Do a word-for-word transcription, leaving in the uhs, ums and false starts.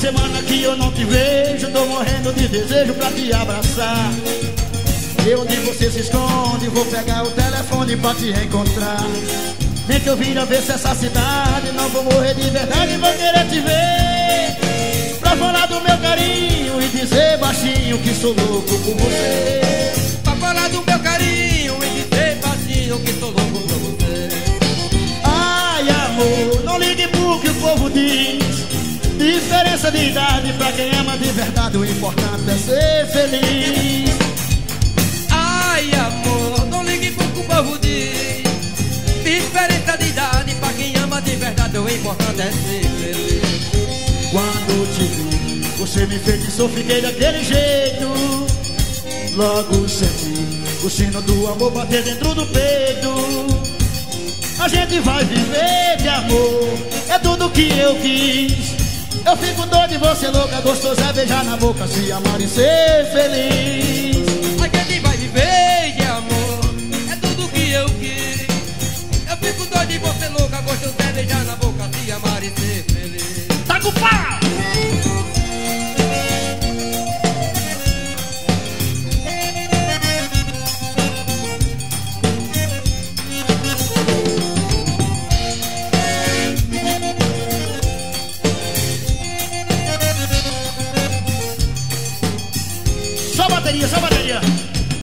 semana que eu não te vejo, tô morrendo de desejo pra te abraçar. E onde você se esconde, vou pegar o telefone pra te reencontrar. Nem que eu vira ver se essa cidade, não vou morrer de verdade, vou querer te ver. Pra falar do meu carinho e dizer baixinho que sou louco por você. Pra falar do meu carinho e dizer baixinho que sou louco por você. Ai amor, não ligue pro que o povo diz. Diferença de idade pra quem ama de verdade, o importante é ser feliz. Ai amor, não ligue pro que o povo diz. Diferença de idade pra quem ama de verdade, o importante é ser feliz. Quando te vi, você me feitiçou, fiquei daquele jeito. Logo senti o sino do amor bater dentro do peito. A gente vai viver de amor, é tudo que eu quis. Eu fico doido e você louca, gostoso é beijar na boca, se amar e ser feliz. A gente vai viver de amor, é tudo que eu quis. Eu fico doido e você louca, gostoso é beijar na boca, se amar e ser feliz. Tá com pau!